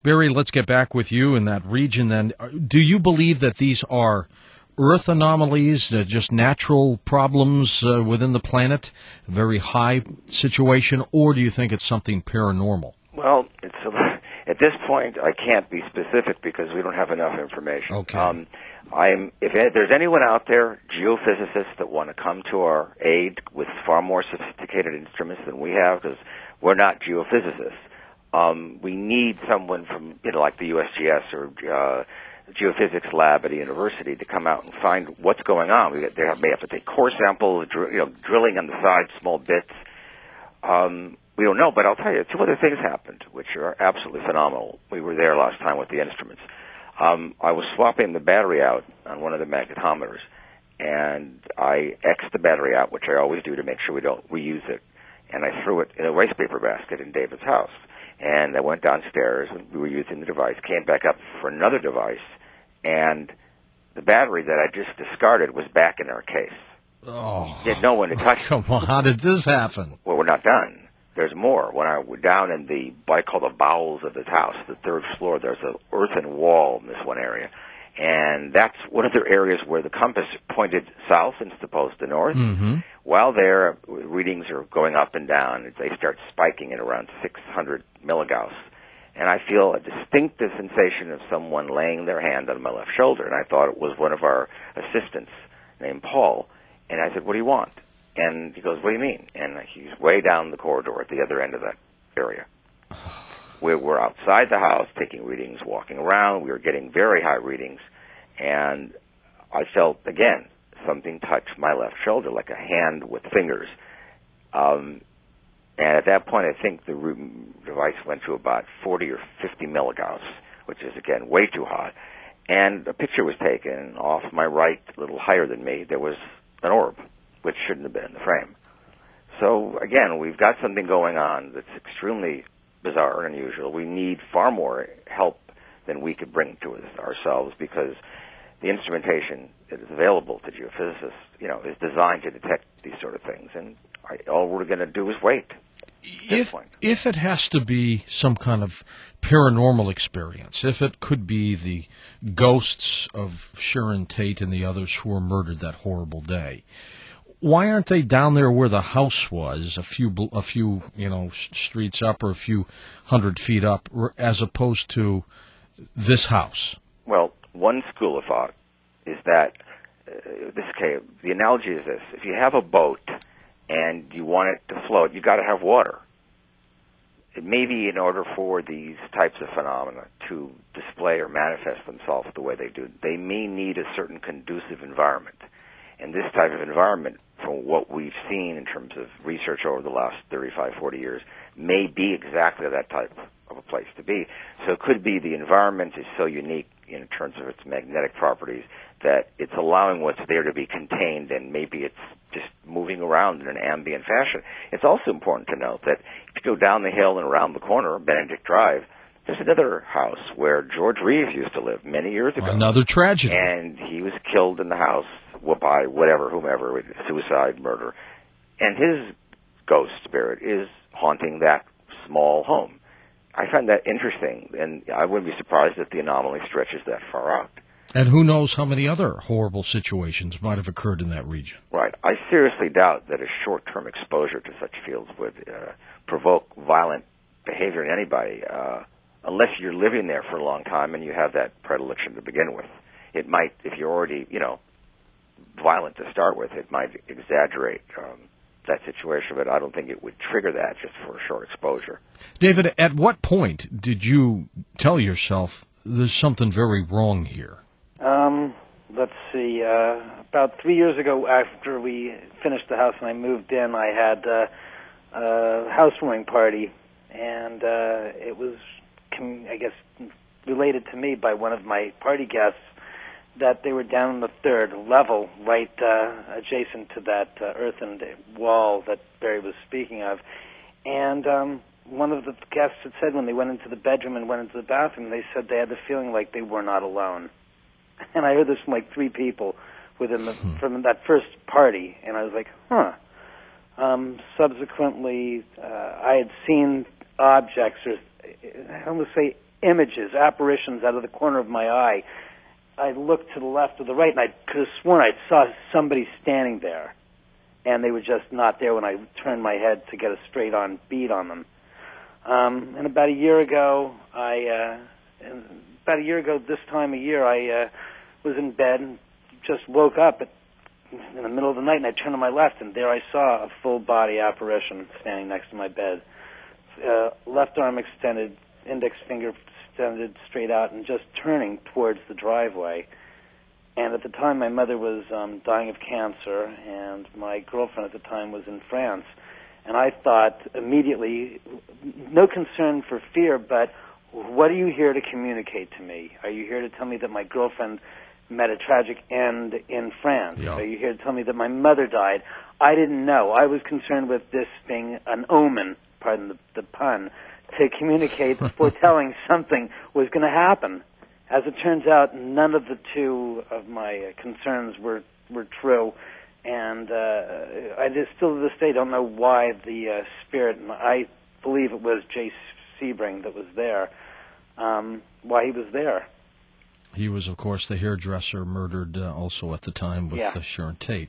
Barry, let's get back with you in that region then. Do you believe that these are Earth anomalies, just natural problems within the planet, a very high situation, or do you think it's something paranormal? Well, at this point, I can't be specific because we don't have enough information. Okay. If there's anyone out there, geophysicists, that want to come to our aid with far more sophisticated instruments than we have, because we're not geophysicists. We need someone from, like the USGS or geophysics lab at a university to come out and find what's going on. They may have to take core samples, drilling on the side, small bits. We don't know, but I'll tell you, two other things happened, which are absolutely phenomenal. We were there last time with the instruments. I was swapping the battery out on one of the magnetometers, and I X'd the battery out, which I always do to make sure we don't reuse it, and I threw it in a waste paper basket in David's house. And I went downstairs, and we were using the device, came back up for another device, and the battery that I just discarded was back in our case. Oh. You had no one to touch it. Come on, how did this happen? Well, we're not done. There's more. When I was down in what I call the bowels of this house, the third floor, there's an earthen wall in this one area. And that's one of the areas where the compass pointed south instead opposed to north. Mm-hmm. While there, readings are going up and down. They start spiking at around 600 milligauss. And I feel a distinctive sensation of someone laying their hand on my left shoulder. And I thought it was one of our assistants named Paul. And I said, "What do you want?" And he goes, "What do you mean?" And he's way down the corridor at the other end of that area. We were outside the house taking readings, walking around. We were getting very high readings. And I felt, again, something touch my left shoulder, like a hand with fingers. And at that point, I think the device went to about 40 or 50 milligauss, which is, again, way too hot. And a picture was taken off my right, a little higher than me. There was an orb, which shouldn't have been in the frame. So, again, we've got something going on that's extremely bizarre and unusual. We need far more help than we could bring to it ourselves, because the instrumentation that is available to geophysicists, is designed to detect these sort of things. And all we're going to do is wait. If it has to be some kind of paranormal experience, if it could be the ghosts of Sharon Tate and the others who were murdered that horrible day, why aren't they down there where the house was, a few streets up or a few 100 feet up, as opposed to this house? Well, one school of thought is that the analogy is this: if you have a boat and you want it to float, you've got to have water. It may be in order for these types of phenomena to display or manifest themselves the way they do, they may need a certain conducive environment. And this type of environment, from what we've seen in terms of research over the last 35, 40 years, may be exactly that type of a place to be. So it could be the environment is so unique in terms of its magnetic properties that it's allowing what's there to be contained, and maybe it's just moving around in an ambient fashion. It's also important to note that if you go down the hill and around the corner, Benedict Drive, there's another house where George Reeves used to live many years ago. Another tragedy. And he was killed in the house by whomever, suicide, murder. And his ghost spirit is haunting that small home. I find that interesting, and I wouldn't be surprised if the anomaly stretches that far out. And who knows how many other horrible situations might have occurred in that region. Right. I seriously doubt that a short-term exposure to such fields would provoke violent behavior in anybody, unless you're living there for a long time and you have that predilection to begin with. It might, if you're already, violent to start with, it might exaggerate that situation, but I don't think it would trigger that just for a short exposure. David, at what point did you tell yourself there's something very wrong here? Let's see. About 3 years ago, after we finished the house and I moved in, I had a housewarming party, and it was, I guess, related to me by one of my party guests that they were down on the third level, right adjacent to that earthen wall that Barry was speaking of. And one of the guests had said when they went into the bedroom and went into the bathroom, they said they had the feeling like they were not alone. And I heard this from like three people from that first party, and I was like, huh. Subsequently, I had seen objects, or I almost say images, apparitions out of the corner of my eye. I looked to the left or the right, and I could have sworn I saw somebody standing there, and they were just not there when I turned my head to get a straight-on bead on them. And about a year ago, this time of year, I was in bed and just woke up in the middle of the night, and I turned to my left, and there I saw a full-body apparition standing next to my bed. Left arm extended, index finger extended straight out, and just turning towards the driveway. And at the time, my mother was dying of cancer, and my girlfriend at the time was in France. And I thought immediately, no concern for fear, but what are you here to communicate to me? Are you here to tell me that my girlfriend met a tragic end in France? Yeah. Are you here to tell me that my mother died? I didn't know. I was concerned with this being an omen, pardon the pun, to communicate, foretelling something was going to happen. As it turns out, none of the two of my concerns were true, and I just still to this day don't know why the spirit, and I believe it was Jay Sebring that was there, why he was there. He was, of course, the hairdresser murdered also at the time with Sharon Tate.